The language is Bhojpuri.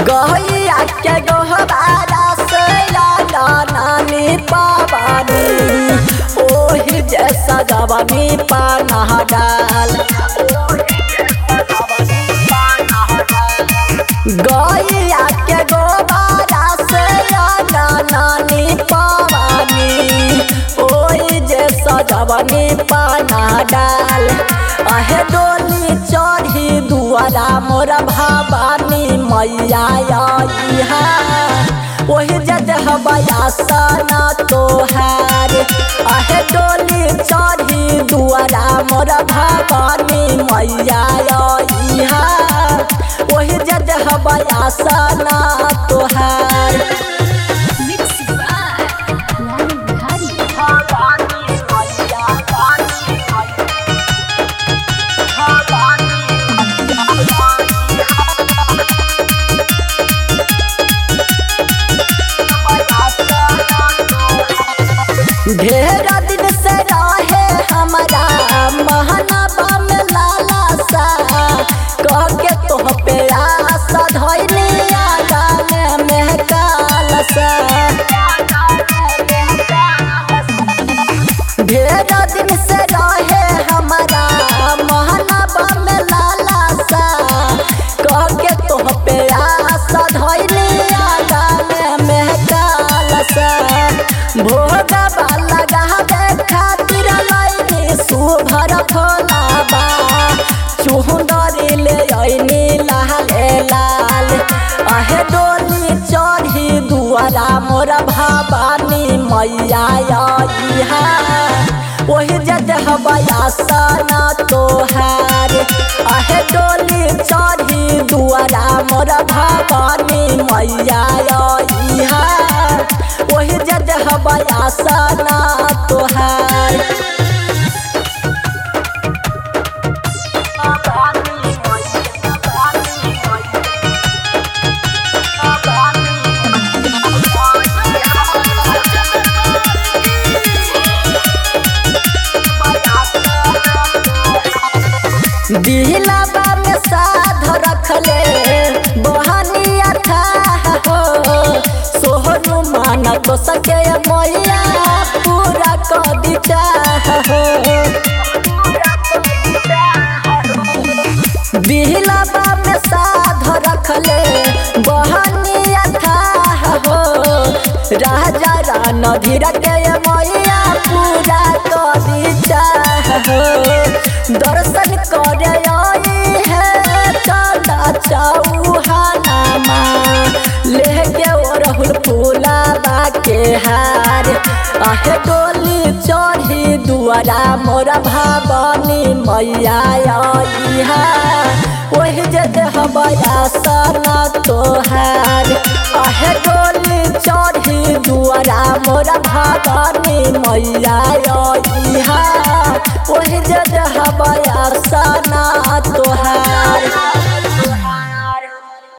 गैया के गोहबारा से नानी पावानी ओही जैसा जवानी पाना डाल। गैया के गोहबारा से नानी पावानी ओही जैसा जवानी पाना डाल। आहे डोली चढ़ी दुआरा मोर भवानी मैया आइहा ओही जद हबया सना तोहार। आहे डोली चढ़ी दुआरा मोर भवानी मैया आइहा ओही जद हबया सना तोहार। ढेर दिन से रहे हमारा महनबा में लालसा कह के तोह पे आशा धइली गाने में कालसा। ढेर दिन से रहे हमारा महनबा में लालसा कह के तोह पे आशा धइली गाने में कालसा। भोगा खातिर लैनी सुभर फलाबा चुहंदरी ले आईनी लाले लाल। आहे डोली चढ़ी दुआरा मोर भवानी मैया आइहा ओही जद हबया सना तोहार। आहे डोली चढ़ी दुआरा मोर भवानी मैया आइहा ओही जद हबया सना तोहार। दिलबा में साध रखले बहनिया था हो सोहनु माना तो सके मैया पूरा कदी चाह हो। दिलबा में साध रखले बहनिया था हो राजा रणधीर के मैया पूरा कदी चाह हो। दर्शन करे आई है चला चौहाना लेके ओरहुल फूलाबा के हार। आहे डोली चढ़ी दुआरा मोर भवानी मैया आइहा ओही जद हबया सना तोहार। आहे डोली चढ़ी दुआरा मोर भवानी मैया आइहा ओही जद हबया सना तोहार।